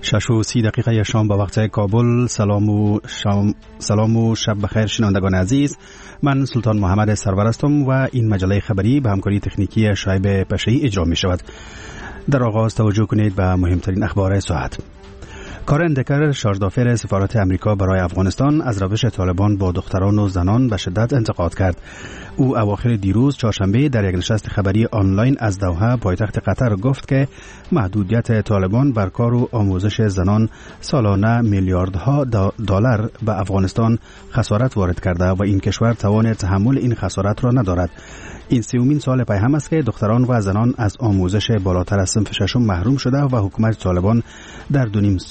6:30 شام به وقت کابل. سلام و شب بخیر شنوندگان عزیز. من سلطان محمد سرور هستم و این مجله خبری به همکاری تکنیکی شایب پشه‌ای اجرا می شود. در آغاز توجه کنید به مهمترین اخبار ساعت. کارن دکر شارژدافر سفارت امریکا برای افغانستان از روش طالبان با دختران و زنان به شدت انتقاد کرد. او اواخر دیروز چهارشنبه در یک نشست خبری آنلاین از دوحه پایتخت قطر گفت که محدودیت طالبان بر کار و آموزش زنان سالانه میلیاردها دلار به افغانستان خسارت وارد کرده و این کشور توان تحمل این خسارت را ندارد. این سومین سال پی هم است که دختران و زنان از آموزش بالاتر از صنف ششم محروم شده و حکومت طالبان در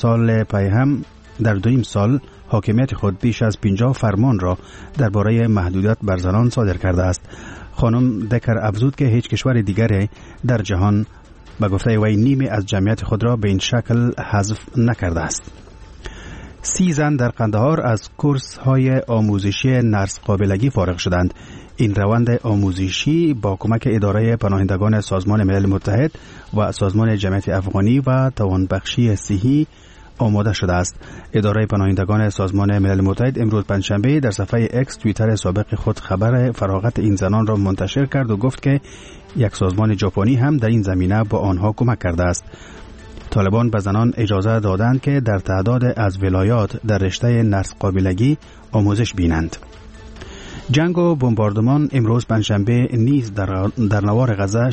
2.5 سال حاکمیت خود بیش از 50 فرمان را درباره محدودیت بر زنان صادر کرده است. خانم دکر افزود که هیچ کشور دیگری در جهان به گفته وی نیمی از جمعیت خود را به این شکل حذف نکرده است. 30 زن در قندهار از کورس های آموزشی نرس قابلگی فارغ شدند. این روند آموزشی با کمک اداره پناهندگان سازمان ملل متحد و سازمان جمعیت افغانی و توانبخشی صحی آماده شده است. اداره پناهندگان سازمان ملل متحد امروز پنجشنبه در صفحه اکس توییتر سابق خود خبر فراغت این زنان را منتشر کرد و گفت که یک سازمان ژاپنی هم در این زمینه با آنها کمک کرده است. طالبان به زنان اجازه دادند که در تعداد از ولایات در رشته نرس قابلگی آموزش بینند. جنگ و بمباردمان امروز پنجشنبه نیز در نوار غزه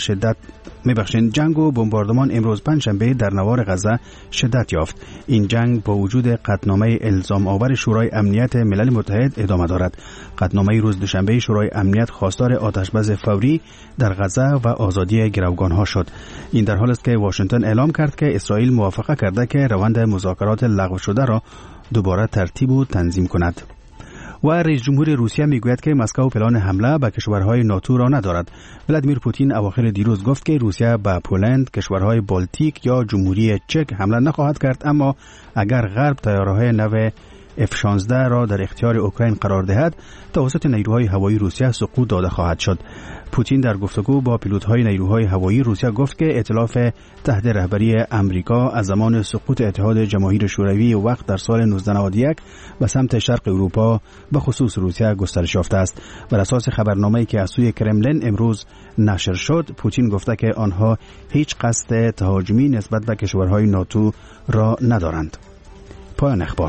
در نوار غزه شدت یافت. این جنگ با وجود قطعنامه الزام آور شورای امنیت ملل متحد ادامه دارد. قطعنامه روز دوشنبه شورای امنیت خواستار آتشبس فوری در غزه و آزادی گروگانها شد. این در حالی است که واشنگتن اعلام کرد که اسرائیل موافقت کرده که روند مذاکرات لغو شده را دوباره ترتیب و تنظیم کند. و رئیس جمهور روسیه میگوید که مسکو پلان حمله به کشورهای ناتو را ندارد. ولادیمیر پوتین اواخر دیروز گفت که روسیه به پولند، کشورهای بالتیک یا جمهوری چک حمله نخواهد کرد، اما اگر غرب طیاره‌های نو F-16 را در اختیار اوکراین قرار دهد توسط نیروهای هوایی روسیه سقوط داده خواهد شد. پوتین در گفتگو با پیلوت‌های نیروهای هوایی روسیه گفت که ائتلاف تحت رهبری امریکا از زمان سقوط اتحاد جماهیر شوروی وقت در سال 1991 به سمت شرق اروپا به خصوص روسیه گسترش یافته است. بر اساس خبرنامه‌ای که از سوی کرملین امروز نشر شد، پوتین گفته که آنها هیچ قصد تهاجمی نسبت به کشورهای ناتو را ندارند. پایان اخبار.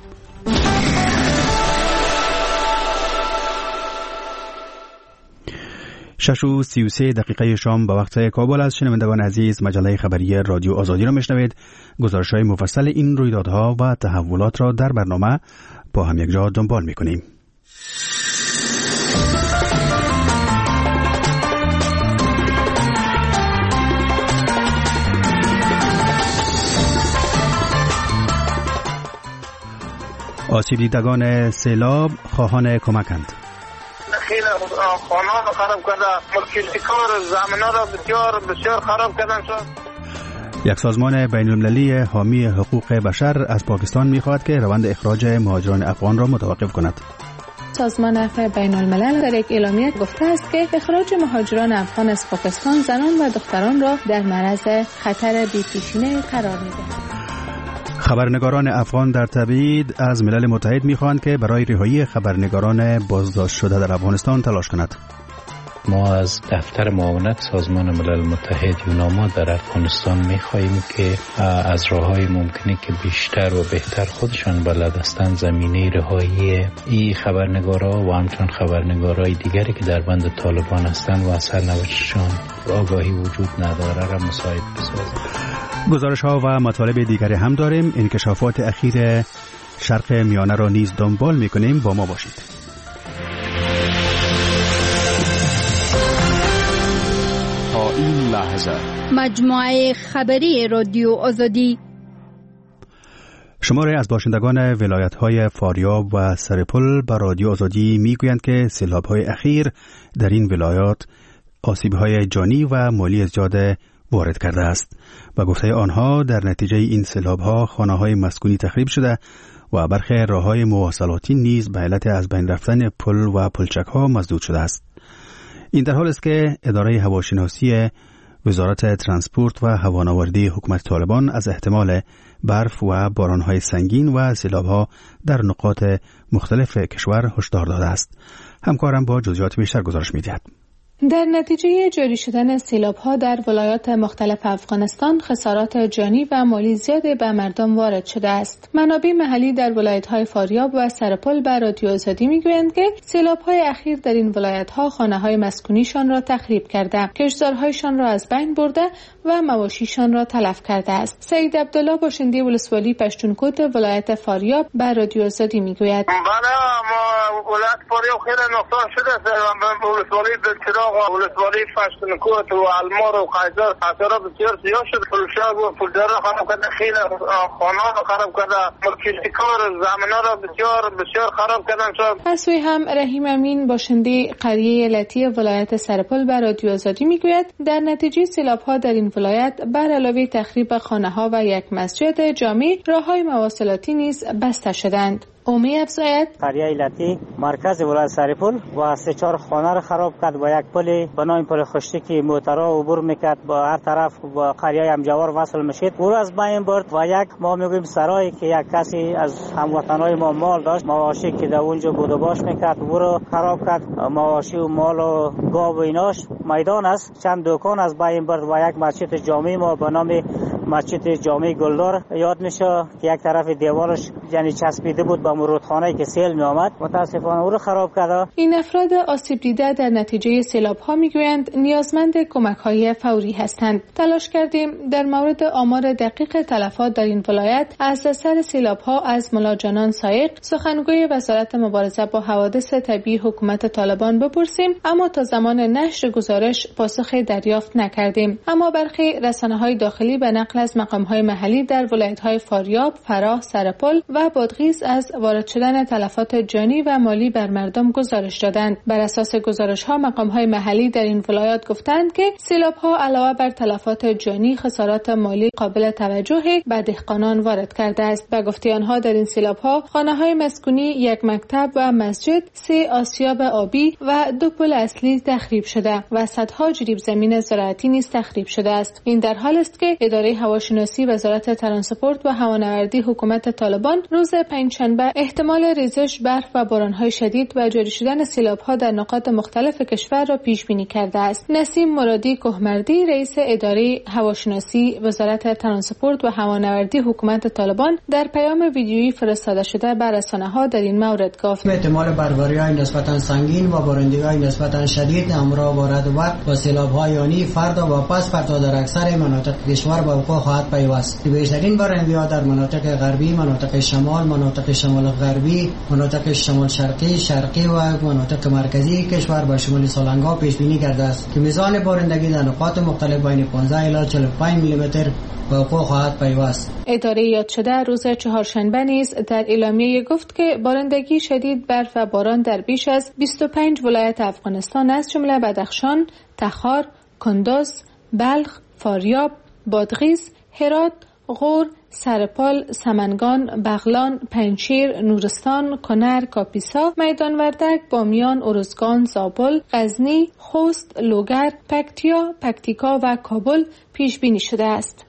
6:33 شام به وقت کابل از شنوندگان عزیز مجله خبری رادیو آزادی را میشنوید. گزارش‌های مفصل این رویدادها و تحولات را در برنامه با هم یک جا دنبال می‌کنیم. آسیب دیدگان سیلاب خواهان کمکند. خیلی خانه‌ها رو خراب کرده، کشتکار زمین‌ها را بسیار خراب کردن شد. یک سازمان بین‌المللی حامی حقوق بشر از پاکستان می‌خواهد که روند اخراج مهاجران افغان را متوقف کند. سازمان عفو بین‌الملل در یک اعلامیه گفته است که اخراج مهاجران افغان از پاکستان زنان و دختران را در معرض خطر بی‌پیشینه قرار می‌دهد. خبرنگاران افغان در تبعید از ملل متحد می‌خواهند که برای رهایی خبرنگاران بازداشت شده در افغانستان تلاش کند. ما از دفتر معاونت سازمان ملل متحد یوناما در افغانستان می‌خواهیم که از راه‌های ممکنی که بیشتر و بهتر خودشان بلد هستند زمینه رهایی این خبرنگارا و همچون خبرنگارای دیگری که در بند طالبان هستند و از سرنوشتشان آگاهی وجود نداره را مساعد بسازند. گزارش‌ها و مطالب دیگری هم داریم. انکشافات اخیر شرق میانه را نیز دنبال می‌کنیم. با ما باشید. تا این لحظه مجموعه خبری رادیو آزادی. شماری از باشندگان ولایت‌های فاریاب و سرپل به رادیو آزادی می‌گویند که سیلاب‌های اخیر در این ولایات آسیب‌های جانی و مالی زیاد وارد کرده است. با گفته آنها در نتیجه این سیلاب‌ها خانه‌های مسکونی تخریب شده و برخی راه‌های مواصلاتی نیز به علت از بین رفتن پل و پلچک‌ها مسدود شده است. این در حالی است که اداره هواشناسی وزارت ترانسپورت و هوانوردی حکومت طالبان از احتمال برف و بارانهای سنگین و سیلاب‌ها در نقاط مختلف کشور هشدار داده است. همکارم با جزئیات بیشتر گزارش می‌دهد. در نتیجه جاری شدن سیلاب‌ها در ولایات مختلف افغانستان خسارات جانی و مالی زیادی به مردم وارد شده است. منابع محلی در ولایت‌های فاریاب و سرپل به رادیو آزادی می‌گویند که سیلاب‌های اخیر در این ولایت‌ها خانه‌های مسکونیشان را تخریب کرده، کشتزارهایشان را از بین برده و مواشیشان را تلف کرده است. سید عبدالله باشنده ولسوالی پشتونکوت ولایت فاریاب به رادیو آزادی می‌گوید: بله، ما ولایت فاریاب خیلی نقصان شده است. ولسوالی ولسوالی پشتونکوت و المار و قیصر خسارات بسیار زیاد شد. فروش‌ها و پولدار را خراب کرده، خیلی خانه‌ها را خراب کرده، کشتکار زمین‌ها را بسیار خراب کردن. از سوی هم رحیم امین باشنده قریه لطی ولایت سرپل به رادیو آزادی میگوید در نتیجه سیلاب‌ها در این ولایت بر علاوه تخریب خانه‌ها و یک مسجد جامع، راه‌های مواصلاتی نیز بسته شدند. اومی افزاید: قریه ایلتی مرکز ولایت سرپل و 3-4 خانه را خراب کرد و یک پل به نام پل خشتی که موترها عبور میکرد با هر طرف با قریه همجوار وصل میشد او را از بین برد و یک ما میگویم سرایی که یک کسی از هموطنای ما مال داشت، مواشی که در اونجا بود و باش میکرد او را خراب کرد. مواشی و مال و گاو و ایناش میدان است، چند دکان از بین برد و یک مسجد جامع ما به نام مسجد جامع گلدار یاد میشه که یک طرف دیوارش یعنی چسبیده بود با رودخانه‌ای که سیل می آمد، متاسفانه او را خراب کرده. این افراد آسیب دیده در نتیجه سیلاب‌ها میگویند نیازمند کمک‌های فوری هستند. تلاش کردیم در مورد آمار دقیق تلفات در این ولایت از اثر سیلاب‌ها از ملا جانان سایق، سخنگوی وزارت مبارزه با حوادث طبیعی حکومت طالبان بپرسیم، اما تا زمان نشر گزارش پاسخی دریافت نکردیم. اما برخی رسانه‌های داخلی به نقل از مقام‌های محلی در ولایت‌های فاریاب، فراه، سرپل و بادغیس از وارد شدن تلفات جانی و مالی بر مردم گزارش دادند. بر اساس گزارش‌ها مقام‌های محلی در این ولایات گفتند که سیلاب‌ها علاوه بر تلفات جانی خسارات مالی قابل توجهی به دهقانان وارد کرده است. به گفته آنها در این سیلاب‌ها خانه‌های مسکونی، یک مکتب و مسجد، 3 آسیاب آبی و 2 پل اصلی تخریب شده و صدها جریب زمین زراعتی نیز تخریب شده است. این در حالی است که اداره هواشناسی وزارت ترانسپورت و هوانوردی حکومت طالبان روز پنجشنبه احتمال ریزش برف و باران‌های شدید و جاری شدن سیلاب‌ها در نقاط مختلف کشور را پیش بینی کرده است. نسیم مرادی کهمردی رئیس اداره هواشناسی وزارت ترانسپورت و هوانوردی حکومت طالبان در پیام ویدیویی فرستاده شده به رسانه‌ها در این مورد گفت: احتمال برفباری‌های نسبتاً سنگین و بارندگی‌های نسبتاً شدید همراه با رعد و برق و سیلاب‌های یعنی فردا و پس فردا در اکثر مناطق کشور به وقوع خواهد پیوست. بیشترین بارندگی‌ها در مناطق غربی، مناطق شمال، مناطق شمال غربی، مناطق شمال شرقی و مناطق مرکزی کشور با شمال سالنگا پیش بینی کرده است که میزان بارندگی در نقاط مختلف بین 15 الی 45 میلیمتر به وقوع خواهد پیوست. اداره یاد شده روز چهارشنبه نیز در اعلامیه گفت که بارندگی شدید، برف و باران در بیش از 25 ولایت افغانستان از جمله بدخشان، تخار، کندز، بلخ، فاریاب، بادغیس، هرات، غور، سرپل، سمنگان، بغلان، پنجشیر، نورستان، کنر، کاپیسا، میدان وردک، بامیان، ارزگان، زابل، غزنی، خوست، لوگر، پکتیا، پکتیکا و کابل پیش بینی شده است.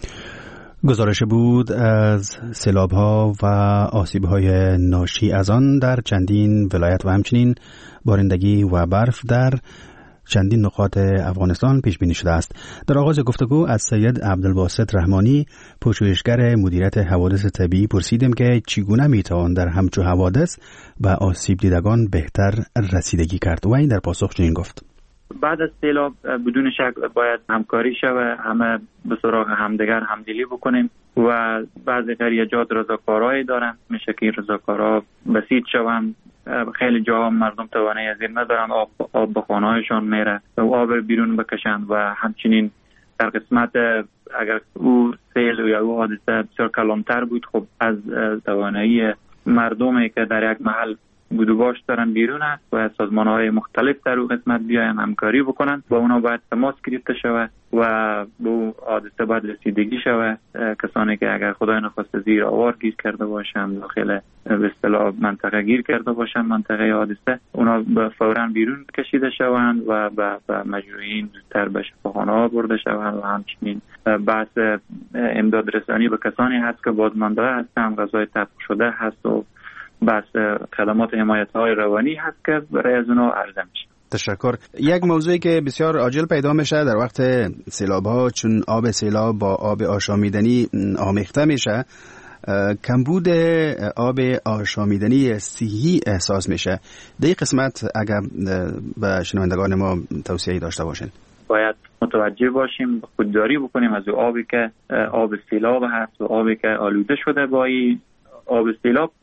گزارش بود از سیلاب‌ها و آسیب‌های ناشی از آن در چندین ولایت و همچنین بارندگی و برف در چندین نقاط افغانستان پیش بینی شده است. در آغاز گفتگو از سید عبدالباسط رحمانی، پژوهشگر مدیریت حوادث طبیعی، پرسیدیم که چگونه میتوان در همچو حوادث به آسیب دیدگان بهتر رسیدگی کرد و این در پاسخ چنین گفت: بعد از سیلاب بدون شک باید همکاری شود، همه به سراغ همدیگر همدلی بکنیم و بعضی قریه‌جات رضاکارایی دارن، میشه که رضاکارا بسیط شوند. خیلی جاها مردم توانایی از این ندارن، آب به خانه‌هایشان میره و آب بیرون بکشند و همچنین در قسمت اگر او سیل یا او حادثه بسیار کلانتر بود، خب از توانایی مردمی که در یک محل بود و باش دارن بیرون است و سازمان‌های مختلف در اون قسمت بیاین همکاری بکنن با اونا باید تماس گرفته شود و به حادثه باید رسیدگی شود. کسانی که اگر خدای نخواسته زیر آوار گیر کرده باشن داخل به اصطلاح منطقه گیر کرده باشن منطقه حادثه اونا فوراً بیرون کشیده شوند و مجروحین زودتر به شفاخانه‌ها برده شوند و همچنین بحث امداد رسانی به کسانی هست که بازمانده هستند غذای طبخ شده هست و بحث خدمات حمایت‌های روانی هست که برای از اونا عرضه میشه. تشکر. یک موضوعی که بسیار عاجل پیدا میشه در وقت سیلاب‌ها چون آب سیلاب با آب آشامیدنی آمیخته میشه کمبود آب آشامیدنی صحی احساس میشه. در این قسمت اگر به شنوندگان ما توصیه‌ای داشته باشین باید متوجه باشیم خودداری بکنیم از آبی که آب سیلاب هست و آبی که آلوده شده با آب سیلاب.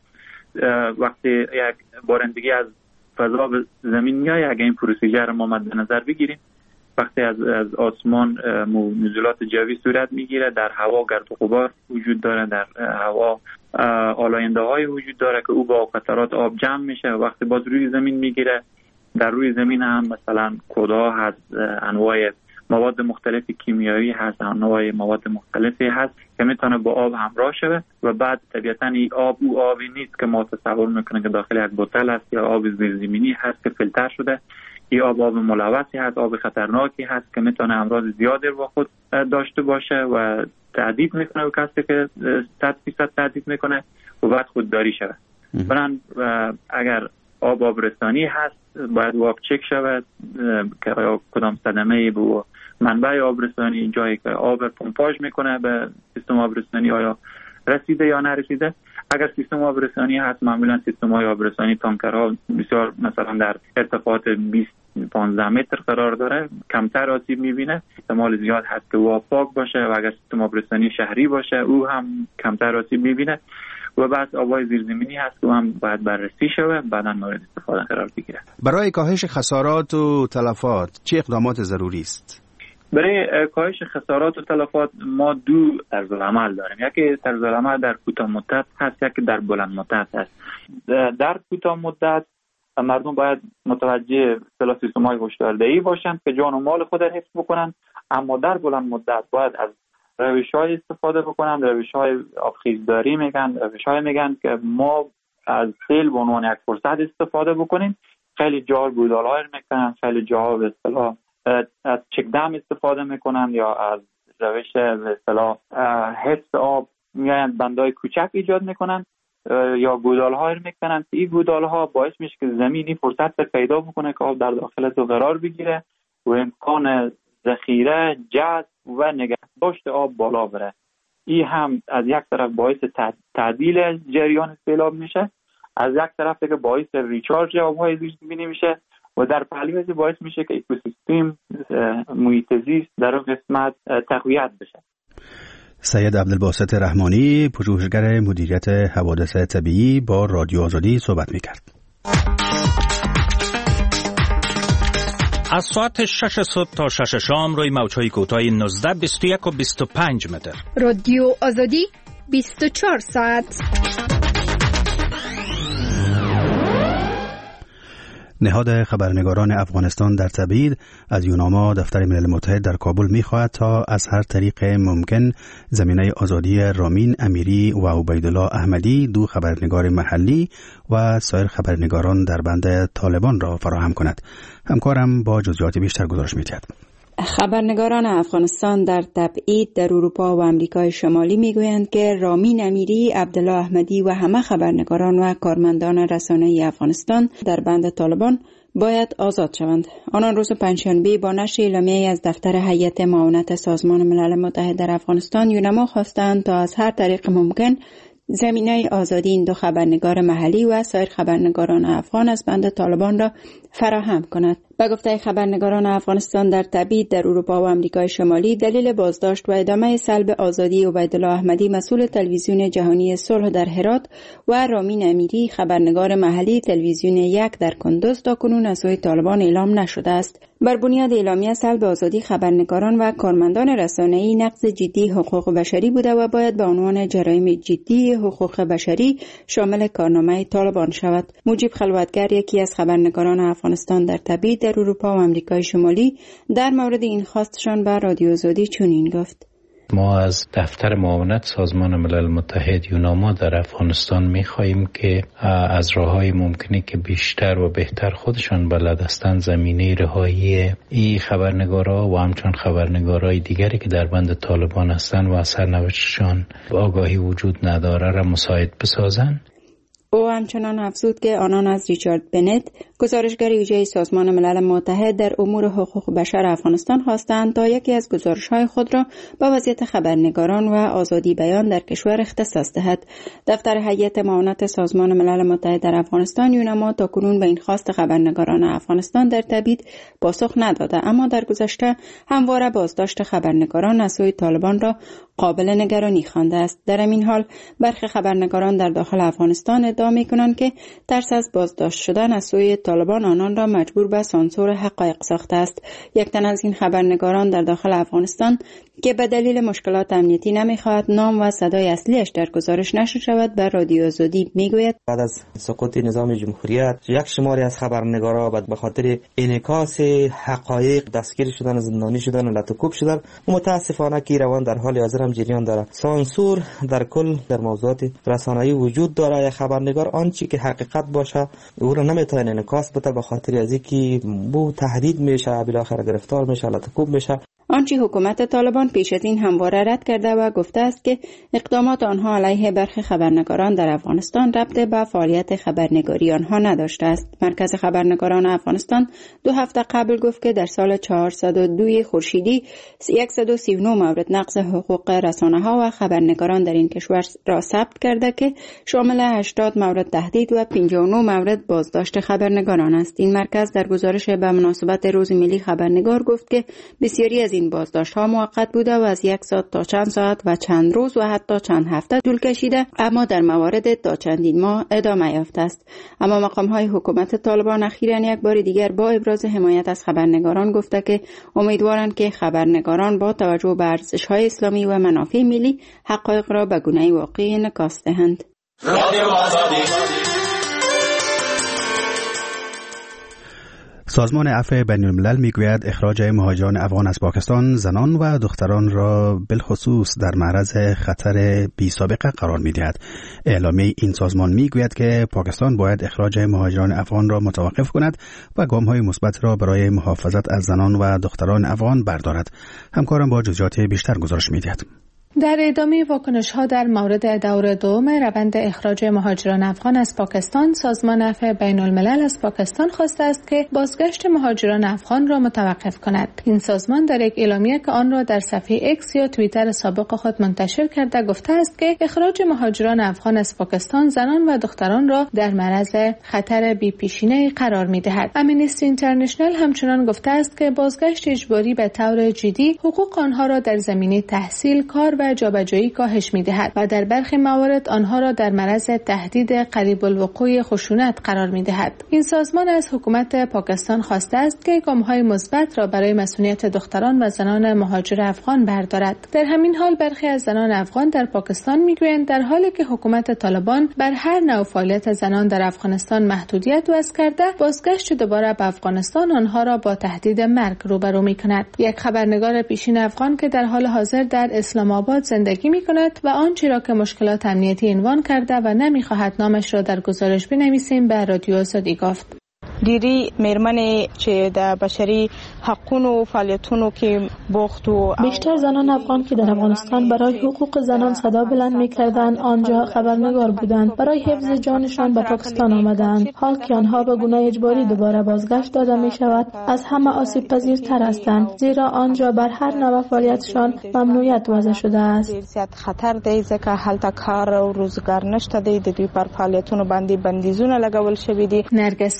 وقتی یک بارندگی از فضا به زمین میاد اگه این پروسیجر ما مد نظر بگیریم وقتی از آسمان نزولات جوی صورت میگیره در هوا گرد و غبار وجود داره در هوا آلاینده های وجود داره که او با قطرات آب جمع میشه وقتی باز روی زمین میگیره در روی زمین هم مثلا کدها هست انواع مواد مختلف کیمیایی هست انواع مواد مختلفی هست که میتونه با آب همراه شده و بعد طبیعتاً این او آبی نیست که ما تصور میکنه که داخل یک بوتل است یا آب زیرزمینی هست که فیلتر شده. این آب ملوثی هست آب خطرناکی هست که میتونه امراض زیادی با خود داشته باشه و تهدید میکنه و کسی که 100% تهدید میکنه و بعد خودداری شده. برن اگر آبرسانی هست باید آب چک شود که کدام صدمه به منبع آبرسانی جایی که آب پمپاژ میکنه به سیستم آبرسانی آیا رسیده یا نرسیده. اگر سیستم آبرسانی هست معمولا سیستم های آبرسانی تانکرها بسیار مثلا در ارتفاعات 20-15 متر قرار داره کمتر آسیب میبینه. احتمال زیاد هست که آب پاک باشه و اگر سیستم آبرسانی شهری باشه او هم کمتر آسیب میبینه و بعد آبای زیرزمینی هست و هم باید بررسی شود بعدا مورد استفاده قرار بگیره. برای کاهش خسارات و تلفات چه اقدامات ضروری است؟ برای کاهش خسارات و تلفات ما دو طرز عمل داریم. یکی طرز عمل در کوتاه مدت هست یکی در بلند مدت هست. در کوتاه مدت مردم باید متوجه سیستم‌های هشداردهی باشند که جان و مال خود را حفظ بکنند اما در بلند مدت باید از روش‌های استفاده بکنند. روش‌های آبخیزداری میگن که ما از سیل به عنوان یک فرصت استفاده بکنیم. خیلی جاها گودال‌ها میکنن خیلی جاها به اصطلاح از چکدم استفاده میکنن یا از روش به اصطلاح حفظ آب میاین بندای کوچک ایجاد میکنن یا گودال‌ها میکنن که این گودال‌ها باعث میشه که زمینی فرصت پیدا بکنه که آب در داخل تو قرار بگیره و امکان ذخیره جذب و نگهداشت آب بالا بره. این هم از یک طرف باعث تعدیل جریان سیلاب میشه از یک طرف دیگه باعث ریچارج آب‌های زیرزمینی میشه و در پهلوی باعث میشه که اکوسیستم محیط زیست در اون قسمت تقویت بشه. سید عبدالباسط رحمانی پژوهشگر مدیریت حوادث طبیعی با رادیو آزادی صحبت میکرد. از ساعت 6 صبح تا 6 شام روی موج‌های کوتاه 19 21 و 25 متر. رادیو آزادی 24 ساعت. نهاد خبرنگاران افغانستان در تبعید از یوناما دفتر ملل متحد در کابل می‌خواهد تا از هر طریق ممکن زمینه آزادی رامین امیری و عبیدالله احمدی دو خبرنگار محلی و سایر خبرنگاران در بند طالبان را فراهم کند. همکارم با جزئیات بیشتر گزارش می‌دهد. خبرنگاران افغانستان در تبعید در اروپا و امریکای شمالی میگویند که رامین امیری، عبدالله احمدی و همه خبرنگاران و کارمندان رسانه‌ای افغانستان در بند طالبان باید آزاد شوند. آنان روز پنجشنبه با نشر اعلامیه‌ای از دفتر هیئت معاونت سازمان ملل متحد در افغانستان یونما خواستند تا از هر طریق ممکن زمینه آزادی این دو خبرنگار محلی و سایر خبرنگاران افغان از بند طالبان را فراهم کند. به گفته خبرنگاران افغانستان در تبعید در اروپا و آمریکای شمالی، دلیل بازداشت و ادامه سلب آزادی عبیدالله احمدی مسئول تلویزیون جهانی صلح در هرات و رامین امیری خبرنگار محلی تلویزیون 1 در کندوز تاکنون از سوی طالبان اعلام نشده است. بر بنیاد اعلامیه سلب آزادی خبرنگاران و کارمندان رسانه‌ای نقض جدی حقوق بشری بوده و باید به عنوان جرایم جدی حقوق بشری شامل کارنامه طالبان شود. مجیب خلوتگر، یکی از خبرنگاران افغانستان در تبعید در اروپا و آمریکای شمالی، در مورد این خواستشان به رادیو آزادی چنین گفت: ما از دفتر معاونت سازمان ملل متحد یوناما در افغانستان می‌خواهیم که از راه‌های ممکنی که بیشتر و بهتر خودشان بلد هستند زمینه رهایی این خبرنگارا و همچون خبرنگارای دیگری که در بند طالبان هستند و از سرنوشتشان آگاهی وجود نداره را مساعد بسازند. او همچنان افزود که آنان از ریچارد بنت، گزارشگر ویژه سازمان ملل متحد در امور حقوق بشر افغانستان خواستند تا یکی از گزارش‌های خود را با وضعیت خبرنگاران و آزادی بیان در کشور اختصاص دهد. دفتر هیئت معاونت سازمان ملل متحد در افغانستان یوناما تاکنون به این خواست خبرنگاران افغانستان در تبعید پاسخ نداده، اما در گذشته همواره بازداشت خبرنگاران از سوی طالبان را قابل نگرانی خوانده است. در این حال برخی خبرنگاران در داخل افغانستان ادعا می‌کنند که ترس از بازداشت شدن از سوی طالبان آنان را مجبور به سانسور حقایق ساخته است. یک تن از این خبرنگاران در داخل افغانستان که به دلیل مشکلات امنیتی نمی‌خواهد نام و صدای اصلیش در گزارش نشر شود به رادیو آزادی میگوید: بعد از سقوط نظام جمهوریت یک شماری از خبرنگارا به خاطر انعکاس حقایق دستگیر شدن، زندانی شدن و لطکوب شدن و متاسفانه که روان در حال حاضر هم جریان داره. سانسور در کل در موضوعات رسانه‌ای وجود داره. یک خبرنگار آنچه که حقیقت باشه او را نمیتونه انعکاس بده به خاطر از اینکه بو تهدید میشه، بالاخره گرفتار میشه، لطکوب میشه. آنچه حکومت طالبان پیش از این همواره رد کرده و گفته است که اقدامات آنها علیه برخی خبرنگاران در افغانستان ربط به فعالیت خبرنگاری آنها نداشته است. مرکز خبرنگاران افغانستان 2 هفته قبل گفت که در سال 402 خورشیدی 139 مورد نقض حقوق رسانه‌ها و خبرنگاران در این کشور را ثبت کرده که شامل 80 مورد تهدید و 59 مورد بازداشت خبرنگاران است. این مرکز در گزارش به مناسبت روز ملی خبرنگار گفت که بسیاری از این بازداشت‌ها موقت بوده و از 1 ساعت تا چند ساعت و چند روز و حتی چند هفته طول کشیده، اما در موارد تا چندین ماه ادامه یافته است. اما مقام‌های حکومت طالبان اخیراً یک بار دیگر با ابراز حمایت از خبرنگاران گفته که امیدوارند که خبرنگاران با توجه به ارزش‌های اسلامی و منافع ملی حقایق را به گونه‌ای واقعی انعکاس دهند. سازمان عفو بین الملل میگوید اخراج مهاجران افغان از پاکستان زنان و دختران را بالخصوص در معرض خطر بی سابقه قرار میدهد. اعلامیه این سازمان میگوید که پاکستان باید اخراج مهاجران افغان را متوقف کند و گام‌های مثبت را برای محافظت از زنان و دختران افغان بردارد. همکارم با جزئیات بیشتر گزارش میدهد. در ادامه واکنش‌ها در مورد دور دوم روند اخراج مهاجران افغان از پاکستان، سازمان عفو بین الملل از پاکستان خواسته است که بازگشت مهاجران افغان را متوقف کند. این سازمان در یک اعلامیه که آن را در صفحه ایکس یا توییتر سابق خود منتشر کرده گفته است که اخراج مهاجران افغان از پاکستان زنان و دختران را در معرض خطر بی‌پیشینه‌ای قرار می‌دهد. امنیستی اینترنشنال همچنان گفته است که بازگشت اجباری به طور جدی حقوق آنها را در زمینه تحصیل، کار و جابجایی کاهش می‌دهد و در برخی موارد آنها را در معرض تهدید قریب الوقوع خشونت قرار می‌دهد. این سازمان از حکومت پاکستان خواسته است که گام‌های مثبت را برای مسئولیت دختران و زنان مهاجر افغان بردارد. در همین حال برخی از زنان افغان در پاکستان می‌گویند در حالی که حکومت طالبان بر هر نوع فعالیت زنان در افغانستان محدودیت وضع کرده، بازگشت دوباره به افغانستان آنها را با تهدید مرگ روبرو می‌کند. یک خبرنگار پیشین افغان که در حال حاضر در اسلام آباد زندگی می‌کند و آنچه را که مشکلات امنیتی عنوان کرده و نمی‌خواهد نامش را در گزارش بنویسیم به رادیو آزادی گفت. ډیری میرمنې چې د بشري حقوقو فعالیتونو کې بوخت و بیشتر زنان افغان که در افغانستان برای حقوق زنان صدا بلند می‌کردند آنجا خبرنگار بودند. برای حفظ جانشان به پاکستان آمدند. حال که آنها به گونه اجباری دوباره بازگشت داده می‌شود از همه آسیب پذیرتر هستند، زیرا آنجا بر هر نوع فعالیتشان ممنوعیت وضع شده است. زیات خطر دی ځکه هلته کار او روزګار نشته دی، د دوی پر فعالیتونو باندې بندیزونه لګول شوي دي. نرگس سادات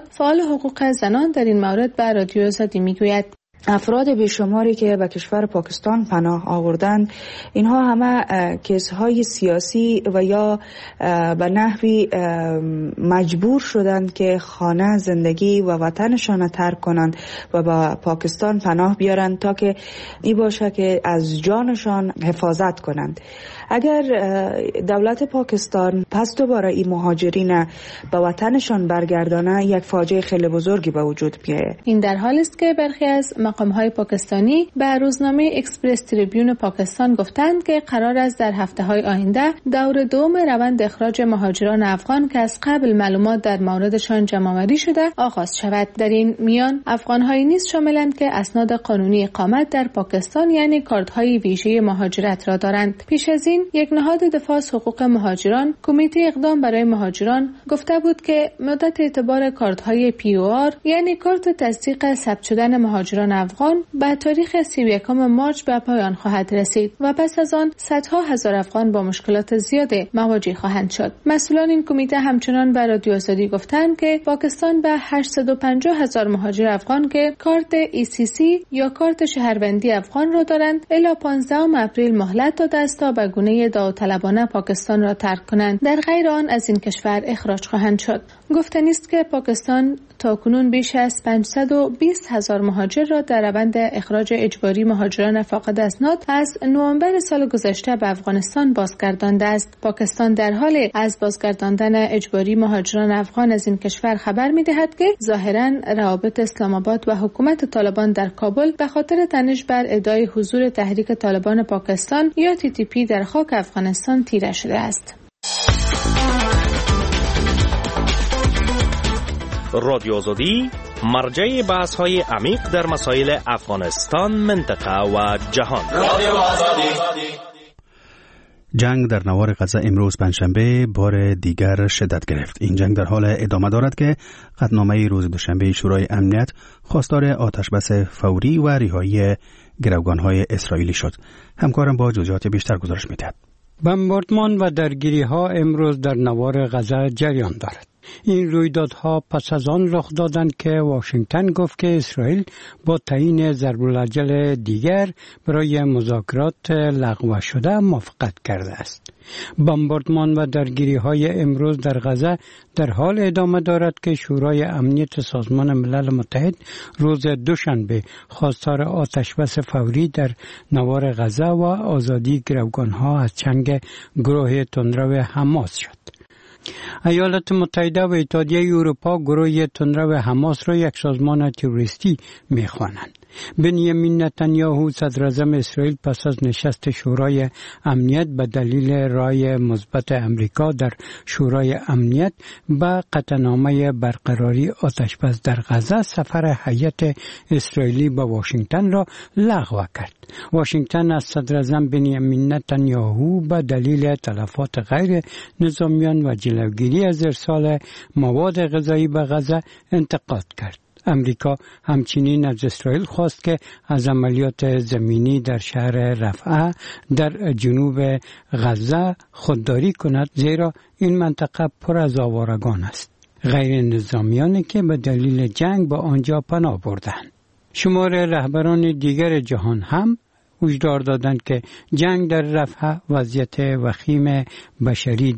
فعال حقوق زنان در این مورد به رادیو آزادی میگوید. افراد بیشماری که به کشور پاکستان پناه آوردند اینها همه کیس‌های سیاسی و یا به نحوی مجبور شدند که خانه، زندگی و وطنشان ترک کنند و به پاکستان پناه بیارند تا که این باشه که از جانشان حفاظت کنند. اگر دولت پاکستان پس دوباره این مهاجرین به وطنشان برگردانه یک فاجعه خیلی بزرگی به وجود بیاید. این در حالی است که برخی از مقام‌های پاکستانی به روزنامه اکسپرس تریبیون پاکستان گفتند که قرار است در هفته‌های آینده دور دوم روند اخراج مهاجران افغان که از قبل معلومات در موردشان جمع‌آوری شده آغاز شود. در این میان افغان‌هایی نیز شاملند که اسناد قانونی اقامت در پاکستان یعنی کارت‌های ویژه مهاجرت را دارند. پیش از این یک نهاد دفاع از حقوق مهاجران، کمیته اقدام برای مهاجران، گفته بود که مدت اعتبار کارت‌های POR یعنی کارت تصدیق ثبت شدن مهاجران افغان به تاریخ 31 مارس به پایان خواهد رسید و پس از آن صدها هزار افغان با مشکلات زیاد مواجه خواهند شد. مسئولان این کمیته همچنان به رادیو آزادی گفتند که پاکستان به 850,000 مهاجر افغان که کارت ECC یا کارت شهروندی افغان را دارند الی 15 اپریل مهلت داده است تا به گونه داوطلبانه پاکستان را ترک کنند. در غیر آن از این کشور اخراج خواهند شد. گفتنی است که پاکستان تاکنون بیش از 520,000 مهاجر را در روند اخراج اجباری مهاجران فاقد اسناد از نوامبر سال گذشته به افغانستان بازگردانده است. پاکستان در حال از بازگرداندن اجباری مهاجران افغان از این کشور خبر می‌دهد که ظاهراً روابط اسلام آباد و حکومت طالبان در کابل به خاطر تنش بر ادعای حضور تحریک طالبان پاکستان یا TTP در خاک افغانستان تیره شده است. رادیو آزادی مرجع بحث‌های عمیق در مسائل افغانستان، منطقه و جهان. رادیو آزادی. جنگ در نوار غزه امروز پنجشنبه بار دیگر شدت گرفت. این جنگ در حال ادامه دارد که قطعنامه روز دوشنبه شورای امنیت خواستار آتشبس فوری و رهایی گروگان‌های اسرائیلی شد. همکارم با جزئیات بیشتر گزارش می‌دهد. بمباردمان و درگیری‌ها امروز در نوار غزه جریان دارد. این رویدادها پس از آن رخ دادند که واشنگتن گفت که اسرائیل با تعیین ضرب‌الاجل دیگر برای مذاکرات لغو شده موافقت کرده است. بمباردمان و درگیری‌های امروز در غزه در حال ادامه دارد که شورای امنیت سازمان ملل متحد روز دوشنبه خواستار آتشبس فوری در نوار غزه و آزادی گروگان‌ها از چنگ گروه تندرو حماس شد. ایالات متحده و اتحادیه اروپا گروه تندرو حماس را یک سازمان تروریستی می‌خوانند. بنیامین نتانیاهو صدر اعظم اسرائیل پس از نشست شورای امنیت به دلیل رای مثبت امریکا در شورای امنیت به قطعنامه برقراری آتشبس در غزه سفر هیئت اسرائیلی به واشنگتن را لغو کرد. واشنگتن از صدر اعظم بنیامین نتانیاهو به دلیل تلفات غیر نظامیان و جلوگیری از ارسال مواد غذایی به غزه انتقاد کرد. امریکا همچنین از اسرائیل خواست که از عملیات زمینی در شهر رفح در جنوب غزه خودداری کند، زیرا این منطقه پر از آوارگان است، غیر نظامیانی که به دلیل جنگ به آنجا پناه بردند. شمار رهبران دیگر جهان هم هشدار دادند که جنگ در رفح وضعیت وخیم بشری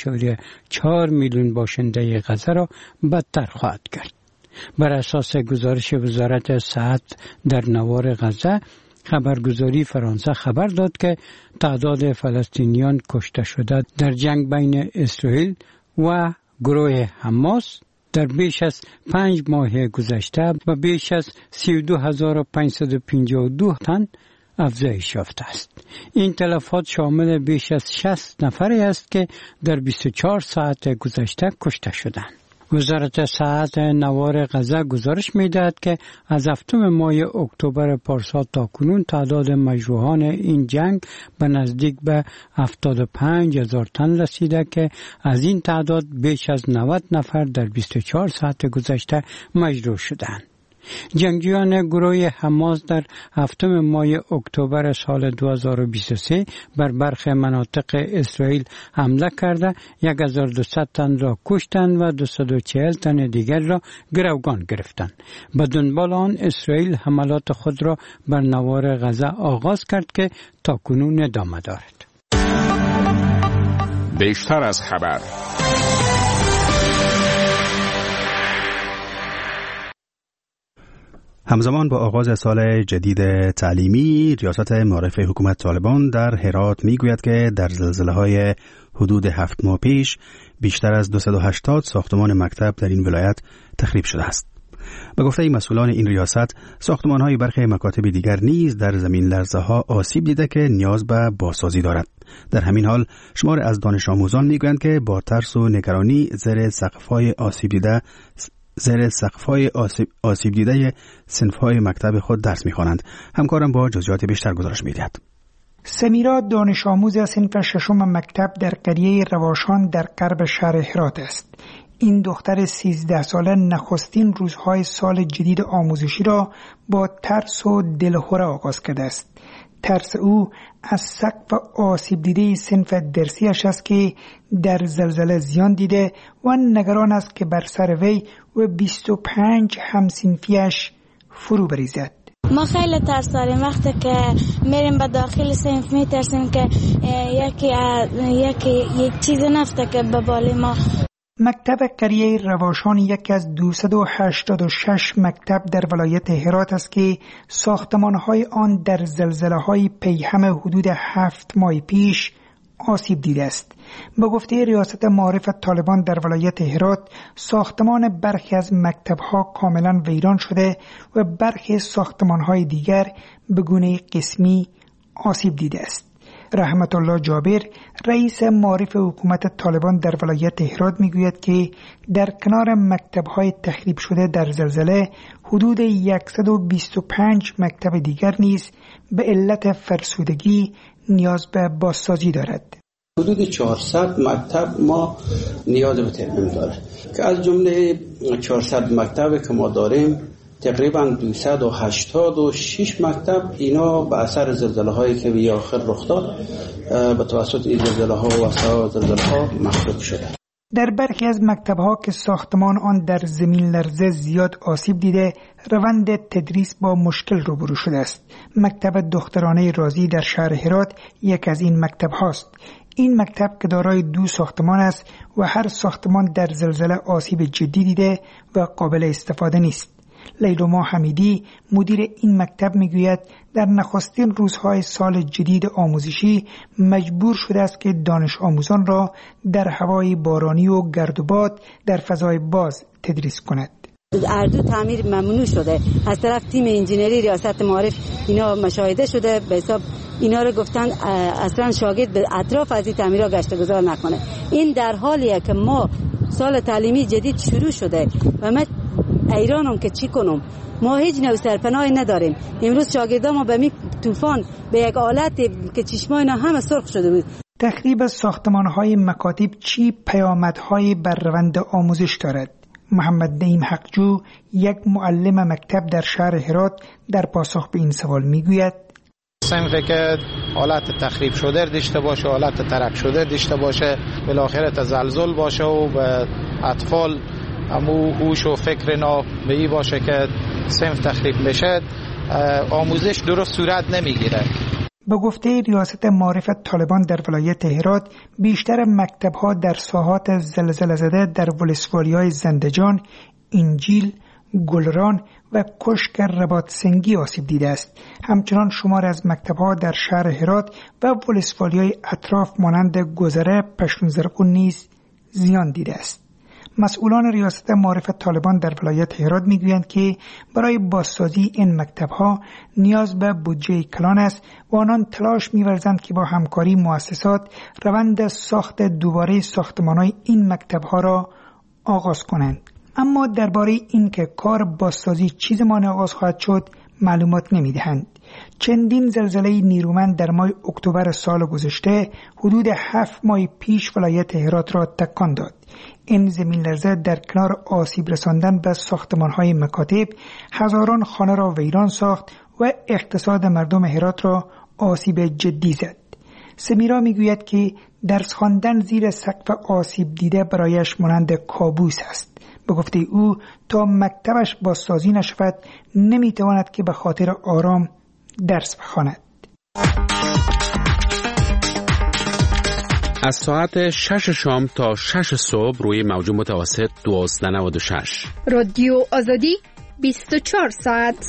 2.4 میلیون باشنده غزه را بدتر خواهد کرد. بر اساس گزارش وزارت صحت در نوار غزه، خبرگزاری فرانسه خبر داد که تعداد فلسطینیان کشته شده در جنگ بین اسرائیل و گروه حماس در بیش از 5 ماه گذشته و بیش از 32,552 تن افزایش یافته است. این تلفات شامل بیش از 60 نفری است که در 24 ساعت گذشته کشته شدند. وزارت صحت نوار غزه گزارش می‌دهد که از هفتم ماه اکتبر پارسال تا کنون تعداد مجروحان این جنگ به نزدیک به 75,000 تن رسیده که از این تعداد بیش از 90 نفر در 24 ساعت گذشته مجروح شدند. جنگجویان گروه حماس در 7 ماه اکتبر سال 2023 بر برخی مناطق اسرائیل حمله کرده 1200 تن را کشتند و 240 تن دیگر را گروگان گرفتند. به دنبال آن اسرائیل حملات خود را بر نوار غزه آغاز کرد که تاکنون ادامه دارد. بیشتر از خبر. همزمان با آغاز سال جدید تعلیمی، ریاست معارف حکومت طالبان در هرات میگوید که در زلزله‌های حدود 7 ماه پیش بیشتر از 280 ساختمان مکتب در این ولایت تخریب شده است. به گفته مسئولان این ریاست، ساختمان‌های برخی مکاتب دیگر نیز در زمین لرزه‌ها آسیب دیده که نیاز به بازسازی دارد. در همین حال شمار از دانش آموزان میگویند که با ترس و نگرانی زیر سقف‌های آسیب دیده صنف‌های مکتب خود درس می‌خوانند. همکارم با جزئیات بیشتر گزارش می‌دهد. سمیرا دانش آموز صنف ششم مکتب در قریه رواشان در غرب شهر هرات است. این دختر 13 ساله نخستین روزهای سال جدید آموزشی را با ترس و دلهره آغاز کرده است. ترس او از سقف آسیب دیده صنف درسیش است که در زلزله زیان دیده و نگران است که بر سر وی و 25 همصنفیش فرو بریزد. ما خیلی ترس داریم. وقتی که میریم به داخل صنف میترسیم که یک چیز نفته که به بالای ما. مکتب قریه رواشان یکی از 286 مکتب در ولایت هرات است که ساختمان‌های آن در زلزله‌های پیهم حدود 7 ماه پیش آسیب دیده است. به گفته ریاست معارف طالبان در ولایت هرات، ساختمان برخی از مکتب‌ها کاملا ویران شده و برخی ساختمان‌های دیگر به گونه قسمی آسیب دیده است. رحمت الله جابر، رئیس معارف حکومت طالبان در ولایت هرات میگوید که در کنار مکتب‌های تخریب شده در زلزله حدود 125 مکتب دیگر نیز به علت فرسودگی نیاز به بازسازی دارد. حدود 400 مکتب ما نیاز به ترمیم داره که از جمله 400 مکتب که ما داریم تقریبا 286 مکتب اینا به اثر زلزله هایی که به آخر رخ داد به توسط این زلزله ها و اثر زلزله ها مخلوط شده. در برخی از مکتب ها که ساختمان آن در زمین لرزه زیاد آسیب دیده، روند تدریس با مشکل روبرو شده است. مکتب دخترانه رازی در شهر هرات یک از این مکتب هاست. این مکتب که دارای 2 ساختمان است و هر ساختمان در زلزله آسیب جدی دیده و قابل استفاده نیست. لیلوما حمیدی مدیر این مکتب میگوید در نخستین روزهای سال جدید آموزشی مجبور شده است که دانش آموزان را در هوای بارانی و گرد و باد در فضای باز تدریس کند. اردو تعمیر ممنوع شده از طرف تیم انجینری ریاست معارف، اینا مشاهده شده، به حساب اینا رو گفتن اصلا شاگرد به اطراف از این تعمیرها گشت گذار نکنه. این در حالیه که ما سال تعلیمی جدید شروع شده و من ایرانم که چی کنم، ما هیچ نوع سرپناهی نداریم. امروز شاگردان ما به می طوفان به یک حالت که چشمای اینا همه سرخ شده بود. تخریب ساختمان‌های مکاتب چی پیامدهای بر روند آموزش دارد؟ محمد نعیم حقجو، یک معلم مکتب در شهر هرات، در پاسخ به این سوال میگوید صنفی که حالت تخریب شده داشته باشه، حالت ترک شده داشته باشه، بالاخره تزلزل باشه و به اطفال همو هوش و فکر نا به این باشه که صنف تخریب بشه، آموزش درست صورت نمیگیره. به گفته ریاست معارف طالبان در ولایت هرات، بیشتر مکتب‌ها در ساحات زلزله زده در ولسوالی‌های زندجان، انجیل، گلران و کشک رباط سنگی آسیب دیده است. همچنان شمار از مکتب‌ها در شهر هرات و ولسوالی‌های اطراف مانند گذره، پشتونزرقون نیز زیان دیده است. مسئولان ریاست معارف طالبان در ولایت هرات میگویند که برای بازسازی این مکتب‌ها نیاز به بودجه کلان است و آنان تلاش می‌ورزند که با همکاری مؤسسات روند ساخت دوباره ساختمان‌های این مکتب‌ها را آغاز کنند. اما درباره اینکه کار بازسازی چه زمان آغاز خواهد شد معلومات نمی‌دهند. چندین زلزله نیرومند در ماه اکتبر سال گذشته حدود 7 ماه پیش ولایت هرات را تکان داد. این زمین لرزه در کنار آسیب رساندن به ساختمان‌های مکاتب هزاران خانه را ویران ساخت و اقتصاد مردم هرات را آسیب جدی زد. سمیرا میگوید که درس خواندن زیر سقف آسیب دیده برایش مانند کابوس است. به گفته او تا مکتبش بازسازی نشود نمیتواند که به خاطر آرام درس بخواند. از ساعت 6 شام تا 6 صبح روی موج متوسط 1296 رادیو آزادی 24 ساعت.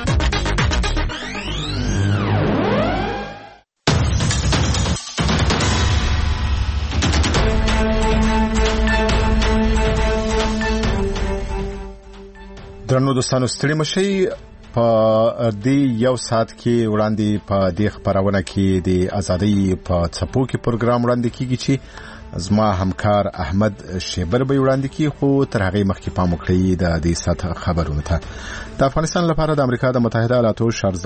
درنو دوستانو ستړي مشئ په دې یو ساعت کې وړاندې په دې خبرونه کې د ازادۍ په څپو کې پروګرام وړاندې کیږي چې زما همکار احمد شیبر به وړاندې کی خو تر هغه مخکې پام وکړئ د دې ساعت خبرونه ته. د افغانستان لپاره د امریکا د متحده ایالاتو